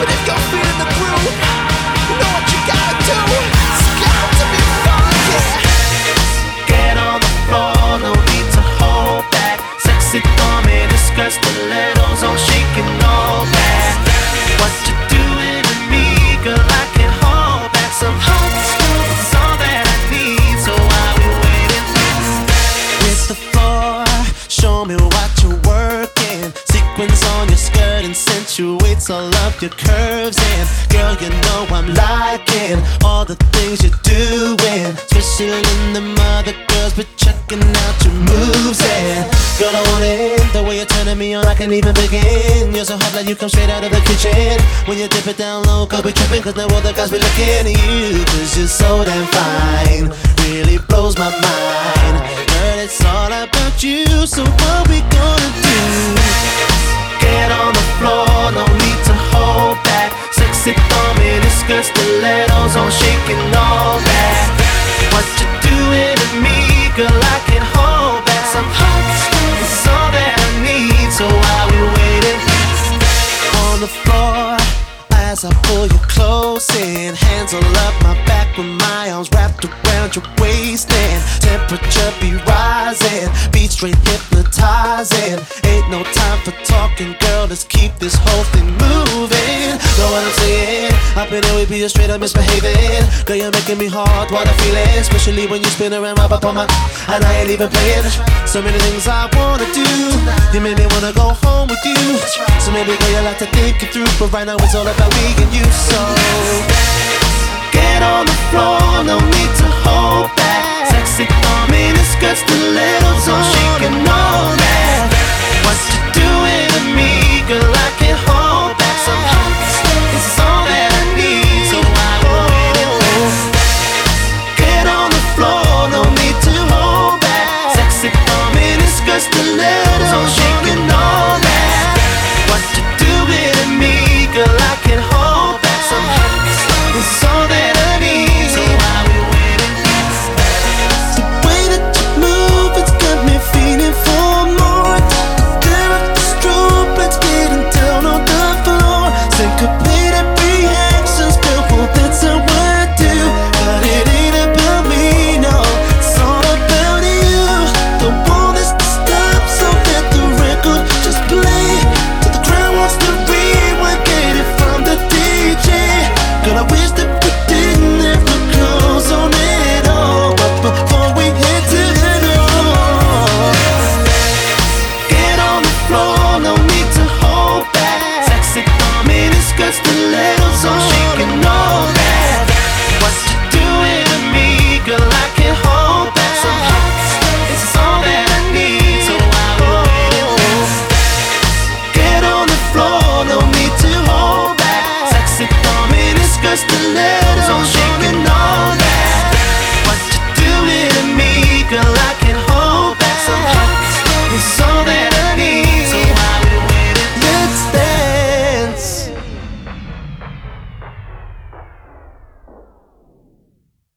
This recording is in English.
But if you're feeling the groove, you know what you gotta do. It's got to be funky. Get on the floor, no need to hold back. Sexy thumb in the skirt, stilettos on, shaking all that. What you doing to me, girl? I can't hold back. Some hot stuff is all that I need, so I'll be waiting. Hit the floor, show me what you're working. Sequins on your skirt accentuates all of your curves. And girl, you know I'm liking all the things you're doing, especially in the other girls, but checking out your moves. And girl, I want it, the way you're turning me on, I can't even begin. You're so hot like you come straight out of the kitchen. When you dip it down low, girl, we tripping, cause now all the guys be looking at you, cause you're so damn fine, really blows my mind. Girl, it's all about you, so what we gonna do? Get on the floor, no need to hold back. Sexy thumb in his skirt, stilettos on, shaking all that. What you doing to me, girl? I can't hold back. Some hot stuff is all that I need, so I'll be waiting. On the floor, as I pull you close in, hands all up my back with my arms wrapped around your waist, and temperature be rising, beat straight hypnotizing. Ain't no time for talking, girl, let's keep this whole thing moving. Know what I'm saying? Up in here we be straight up misbehaving. Girl, you're making me hard, what I'm feeling, especially when you spin around right up on my, and I ain't even playing. So many things I wanna do, you made me wanna go home with you. So maybe girl, you like to think it through, but right now it's all about me and you. So get on the floor, no need to hold back. Sexy thumb in the skirt, stilettos on, shaking all that. What you doing to me,